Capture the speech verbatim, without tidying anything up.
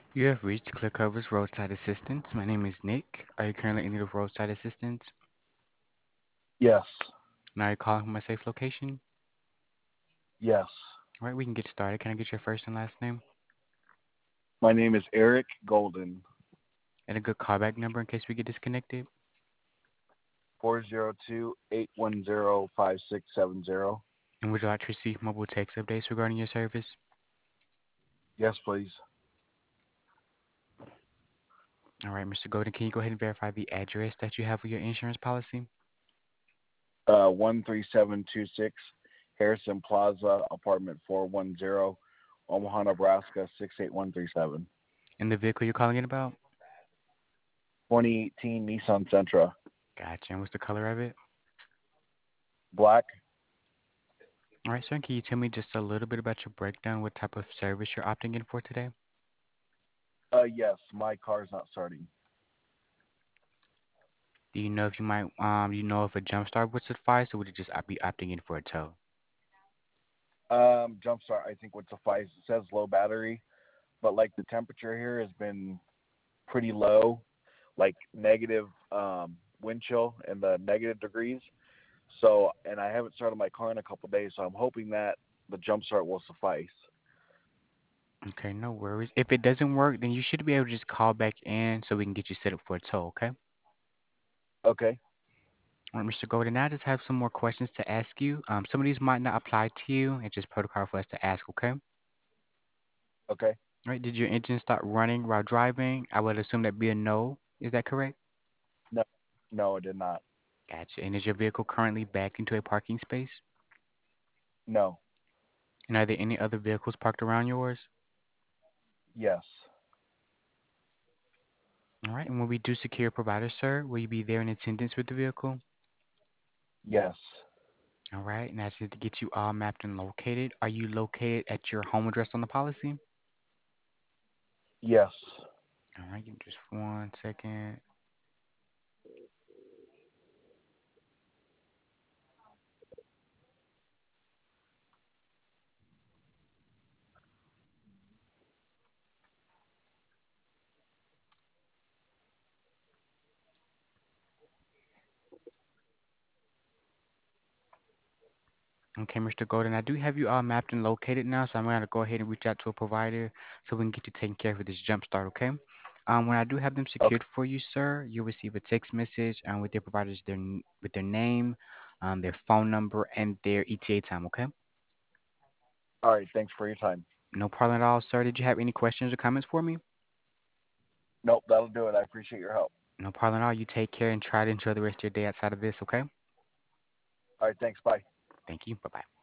You have reached ClearCover's Roadside Assistance. My name is Nick. Are you currently in need of roadside assistance? Yes. And are you calling from a safe location? Yes. All right, we can get started. Can I get your first and last name? My name is Eric Golden. And a good callback number in case we get disconnected? Four zero two eight one zero five six seven zero. And would you like to receive mobile text updates regarding your service? Yes, please. All right, Mister Golden, can you go ahead and verify the address that you have for your insurance policy? Uh, one three seven two six Harrison Plaza, apartment four one zero, Omaha, Nebraska six eight one three seven. And the vehicle you're calling in about? Twenty eighteen Nissan Sentra. Gotcha. And what's the color of it? Black. All right, sir. Can you tell me just a little bit about your breakdown, what type of service you're opting in for today? Uh, yes. My car's not starting. Do you know if you might, um, you know if a jump start would suffice, or would you just op- be opting in for a tow? Um, Jumpstart I think would suffice. It says low battery, but like the temperature here has been pretty low, like negative um, wind chill in the negative degrees. So, and I haven't started my car in a couple of days, so I'm hoping that the jump start will suffice. Okay, no worries. If it doesn't work, then you should be able to just call back in so we can get you set up for a tow, okay? All Okay. right, Mister Golden, now I just have some more questions to ask you. Um, some of these might not apply to you. It's just protocol for us to ask, okay? All Okay. right, did your engine start running while driving? I would assume that'd be a no. Is that correct? No, no, it did not. Gotcha. And is your vehicle currently backed into a parking space? No. And are there any other vehicles parked around yours? Yes. All right, and when we do secure a provider, sir, will you be there in attendance with the vehicle? Yes. All right, and that's just to get you all mapped and located. Are you located at your home address on the policy? Yes. All right, give me just one second. Okay, Mister Golden, I do have you all mapped and located now, so I'm going to go ahead and reach out to a provider so we can get you taken care of with this jump start, okay? Um, when I do have them Okay. secured for you, sir, you'll receive a text message um, with their providers, their n- with their name, um, their phone number, and their E T A time, okay? All right. Thanks for your time. No problem at all, sir. Did you have any questions or comments for me? Nope, that'll do it. I appreciate your help. No problem at all. You take care and try to enjoy the rest of your day outside of this, okay? All right. Thanks. Bye. Thank you. Bye bye.